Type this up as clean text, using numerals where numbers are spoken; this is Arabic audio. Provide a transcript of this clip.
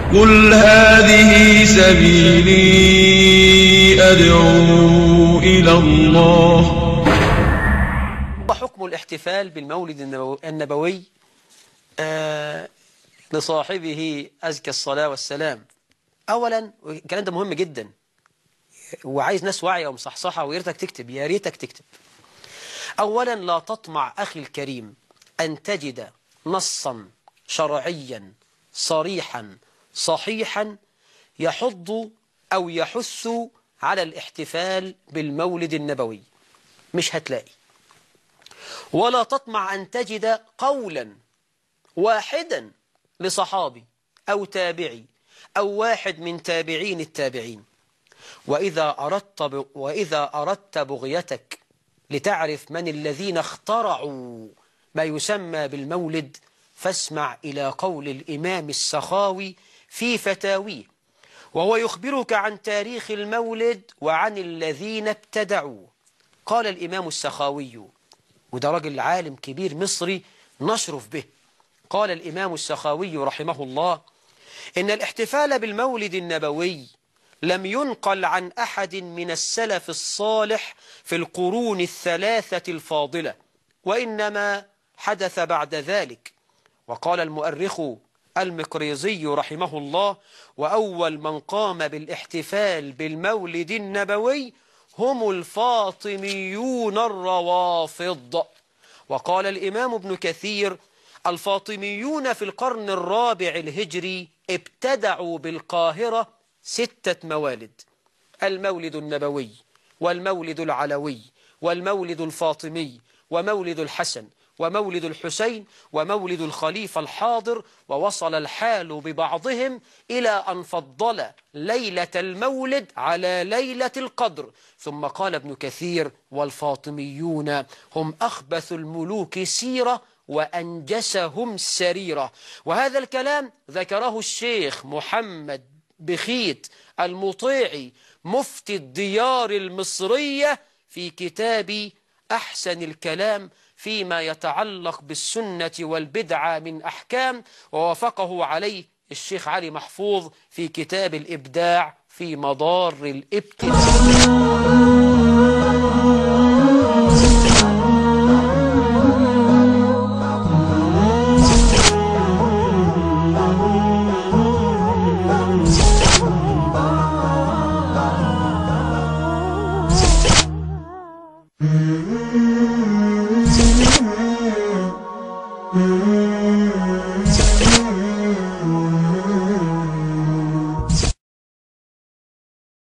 قل هذه سبيلي أدعو إلى الله. وحكم الاحتفال بالمولد النبوي لصاحبه أزكى الصلاة والسلام. أولا الكلام ده مهم جدا وعايز ناس واعية ومصحصحة، وياريتك تكتب، يا ريتك تكتب. أولا لا تطمع أخي الكريم أن تجد نصا شرعيا صريحا صحيحا يحض أو يحث على الاحتفال بالمولد النبوي، مش هتلاقي. ولا تطمع أن تجد قولا واحدا لصحابي أو تابعي أو واحد من تابعين التابعين. وإذا أردت بغيتك لتعرف من الذين اخترعوا ما يسمى بالمولد، فاسمع إلى قول الإمام السخاوي في فتاويه، وهو يخبرك عن تاريخ المولد وعن الذين ابتدعوا. قال الإمام السخاوي، وده راجل عالم كبير مصري نشرف به، قال الإمام السخاوي رحمه الله: إن الاحتفال بالمولد النبوي لم ينقل عن أحد من السلف الصالح في القرون الثلاثة الفاضلة، وإنما حدث بعد ذلك. وقال المؤرخ المقريزي رحمه الله: وأول من قام بالاحتفال بالمولد النبوي هم الفاطميون الروافض. وقال الإمام ابن كثير: الفاطميون في القرن الرابع الهجري ابتدعوا بالقاهرة 6 موالد: المولد النبوي، والمولد العلوي، والمولد الفاطمي، ومولد الحسن، ومولد الحسين، ومولد الخليفة الحاضر. ووصل الحال ببعضهم إلى أن فضل ليلة المولد على ليلة القدر. ثم قال ابن كثير: والفاطميون هم أخبث الملوك سيرة وأنجسهم سريرة. وهذا الكلام ذكره الشيخ محمد بخيت المطيعي مفتي الديار المصرية في كتاب أحسن الكلام فيما يتعلق بالسنة والبدعة من أحكام، ووافقه عليه الشيخ علي محفوظ في كتاب الإبداع في مضار الابتداع.